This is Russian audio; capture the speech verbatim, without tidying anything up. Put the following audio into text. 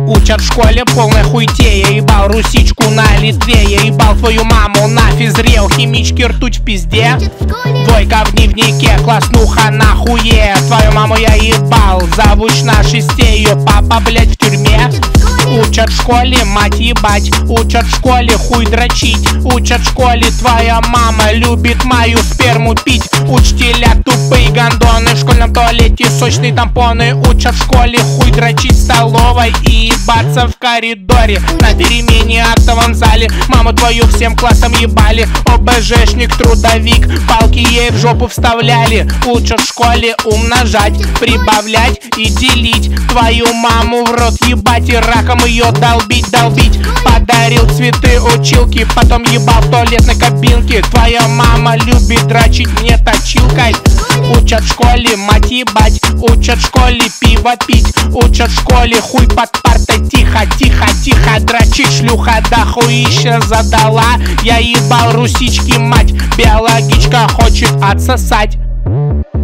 Учат в школе полной хуйте. Я ебал русичку на Литве. Я ебал твою маму на физре. У химички ртуть в пизде. Двойка в дневнике, класснуха нахуе. Твою маму я ебал, завуч на шесте. Ее папа, блять, в тюрьме. Учат в школе мать ебать. Учат в школе хуй дрочить. Учат в школе твоя мама любит мою сперму пить. Учителя тупые гондоны, в школьном туалете сочные тампоны. Учат в школе хуй дрочить в столовой и ебаться в коридоре. На перемене актовом зале маму твою всем классом ебали. ОБЖшник, трудовик, палки ей в жопу вставляли. Учат в школе умножать, прибавлять и делить. Твою маму в рот ебать и раком ее долбить, долбить. Подарил цветы училки, потом ебал в туалетной кабинке. Твоя мама любит дрочить мне точилкой. Учат в школе мать ебать. Учат в школе пиво пить. Учат в школе хуй под партой. Тихо, тихо, тихо дрочить. Шлюха дохуища задала. Я ебал русички мать. Биологичка хочет отсосать.